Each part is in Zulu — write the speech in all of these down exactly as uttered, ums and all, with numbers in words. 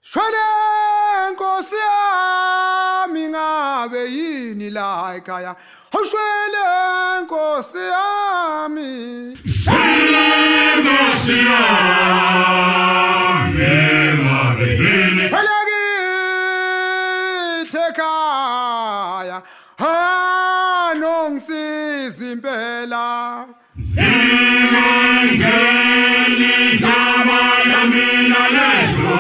Shwele Nkosi yami ngabe yini la ekhaya Shwele Nkosi yami Shwele Nkosi yami ngabe yini Phela kithi ekhaya anongisiza impela Ingangeni ndaba yamina lento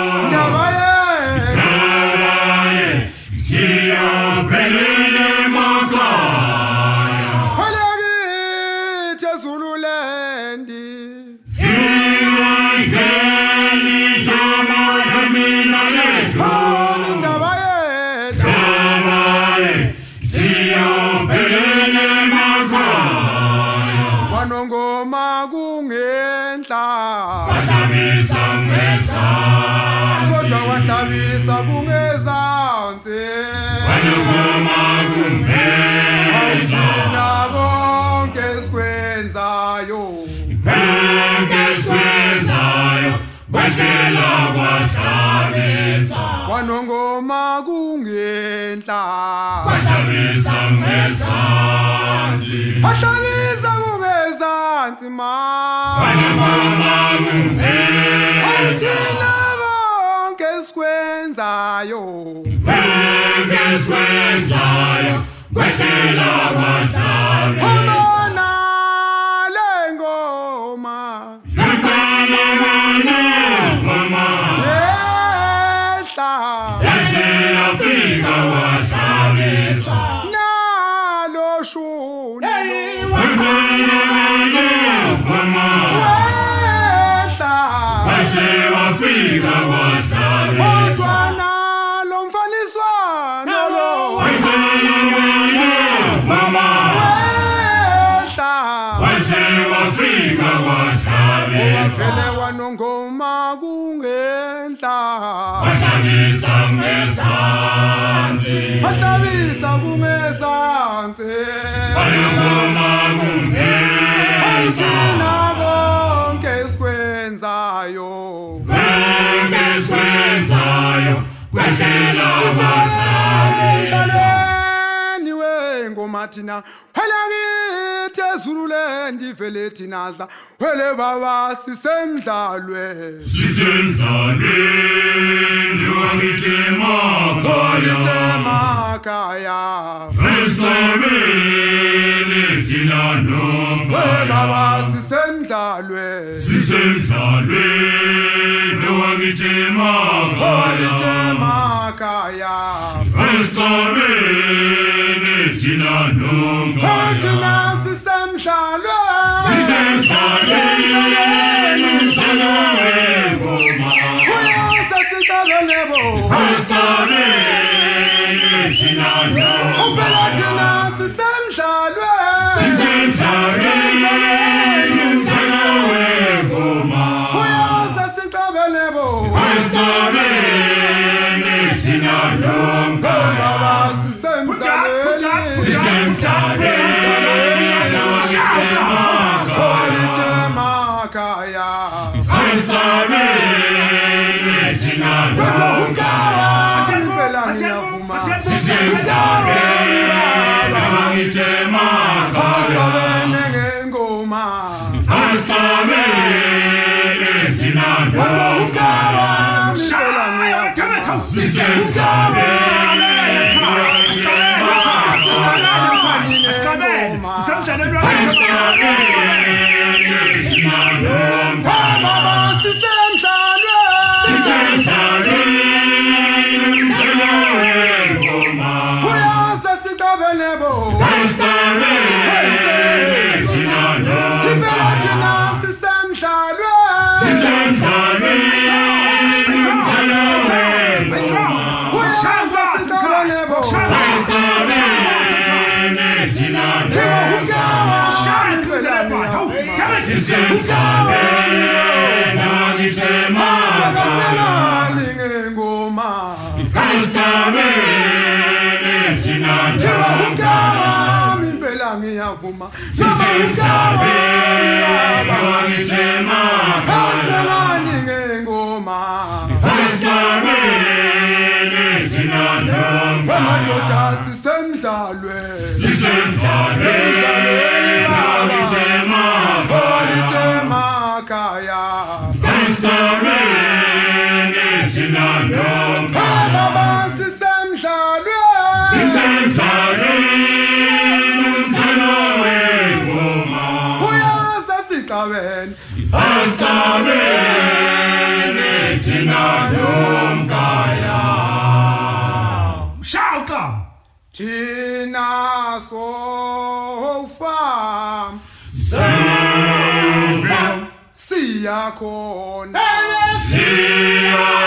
Ngoma kungenhla wahlabisa ngezansi kodwa wahlabisa kungezansi ngoma kungenhla konke sikwenzayo konke sikwenzayo kwehlela wahlabisa ngoma kungenhla wahlabisa ngezansi wahlabisa ma ngoma kungenhla konke sikwenzayo konke sikwenzayo kwehlela wahlabisa le ngoma ngoma yehla yaze yafika wahlabisa nalo shuni wafika wahlabisa lo mfaniswano lo mama wehla wase wafika wahlabisa ele wanongoma kungenhla wahlabisa ngezansi wahlabisa kungezansi ngoma kungenhla konke sikwenzayo konke sikwenzayo kwehlela wahlabisa niwe ngoma thina phela kithi ezululendi vele thina dla wele baba sisemdlalwe sisemdlalweni wangithemagaya Estabeni thina baba sisemdlalwe sisemdlalweni wangithemagaya Estabeni thina thina sisemdlalwe sisemdlalweni umdlalo wengoma uyasasiqabelebo Estabeni thina uphela thina sisemdlalwe sisemdlalweni umdlalo wengoma uyasasiqabelebo Estabeni thina baba sisemdlalweni sisemdlalweni wangithemagaya Estabeni thina phela ngiyavuma sisemdlalweni wangithemagaya ngengoma Estabeni thina phela ngiyavuma sisemdlalweni ngiyavuma sisemdlalweni wangithemagaya ngengoma Estabeni nomkhaya Asigameni thina nomkhaya baba sisemdlalweni sisemdlalweni umdlalo wengoma uyaza siqabeni Asigameni thina nomkhaya Shaka thina sofa Sofa siyakhona Siya